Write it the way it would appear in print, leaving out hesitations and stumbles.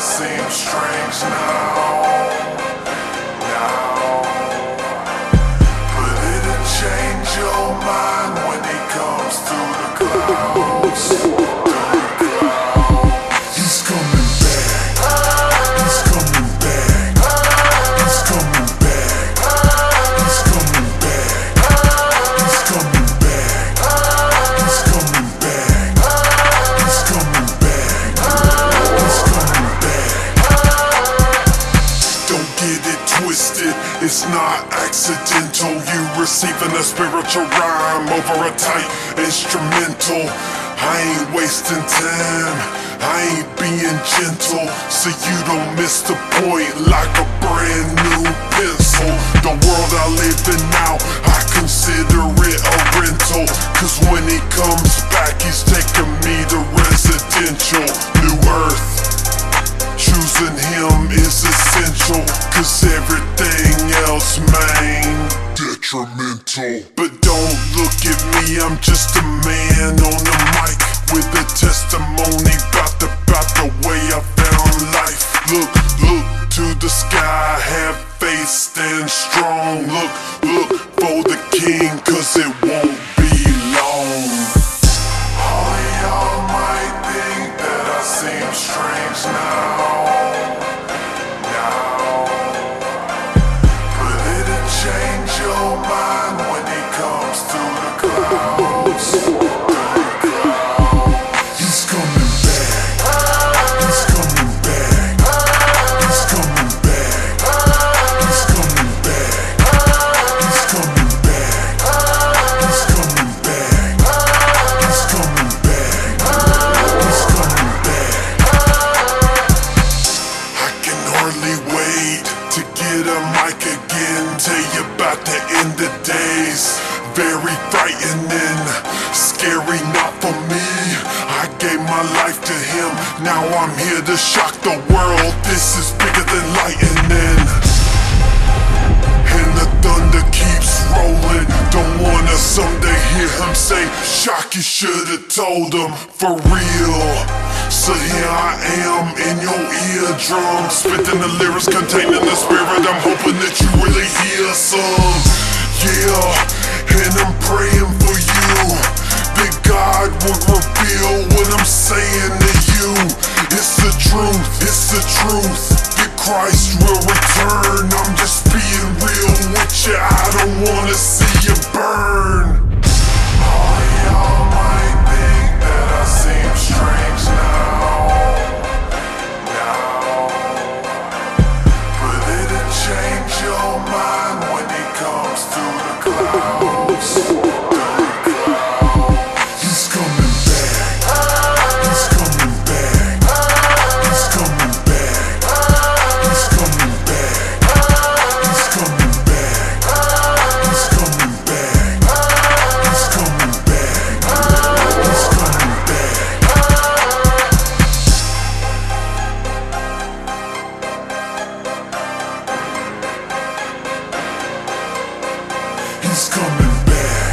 seem strange now, but it'll change your mind when he comes through the clouds. He's coming back, he's coming back, he's coming back, he's coming back, he's coming back, he's coming back, he's coming back, he's coming back. Don't get it twisted, it's not accidental. You receiving a spiritual rhyme over a tight instrumental. I ain't wasting time, I ain't being gentle, so you don't miss the point like a brand new pencil. The world I live in now, I consider it a rental, cause when he comes back, he's taking me to residential. New earth, choosing him is essential, cause everything else, man, detrimental. But don't look at me, I'm just a man on the mic with a testimony about the way I found life. Look to the sky, have faith, stand strong. Look for the king, cause it won't be long. All of y'all might think that I seem strange now, but it'll change your mind when he comes through the clouds. He's coming back, he's coming back, he's coming back, he's coming back, he's coming back, he's coming back, he's coming back, he's coming back. I can hardly wait to get a mic again, tell you about the end of days. Very frightening, scary not for me. I gave my life to him, now I'm here to shock the world. This is bigger than lightning, and the thunder keeps rolling. Don't wanna someday hear him say, Shocky should've told him, for real. So here I am in your eardrum, spitting the lyrics containing the spirit. I'm hoping that you really hear some, yeah. And I'm praying for you, that God would reveal what I'm saying to you. It's the truth, it's the truth, that Christ will return. I'm just being real with you, I don't wanna see you burn. All of y'all might think that I seem strange now, but it'll change your mind when he comes through the clouds. He's coming back, he's coming back, he's coming back, he's coming back, he's coming back, he's coming back, he's coming back, he's coming back. He's coming back.